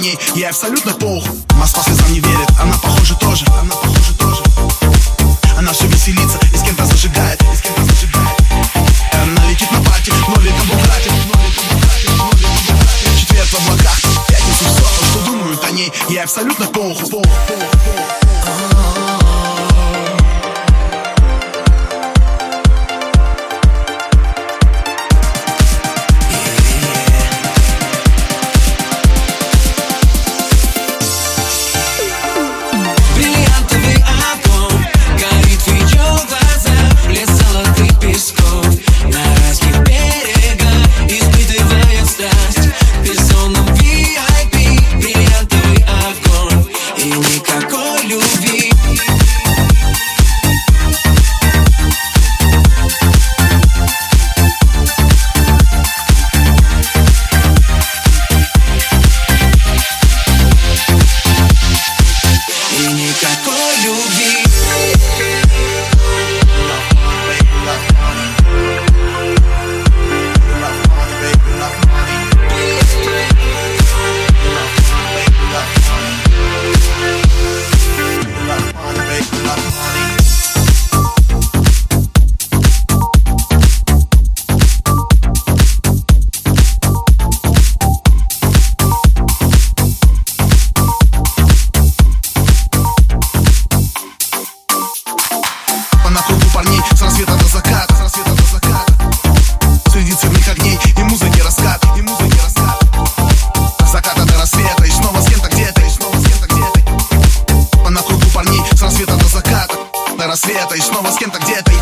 ней, ей абсолютно похуй. Москва слезам не верит, она похожа тоже. Она все веселится и с кем-то зажигает. Она летит на пати, ноликом утратит. Четверг в облаках, пятницу в ссору. Что думают о ней, ей абсолютно похуй. На кругу парней с рассвета до заката. Среди цветных огней и музыки раскат. С заката до рассвета и снова с кем-то где-то. На кругу парней с рассвета до заката. До рассвета и снова с кем-то где-то.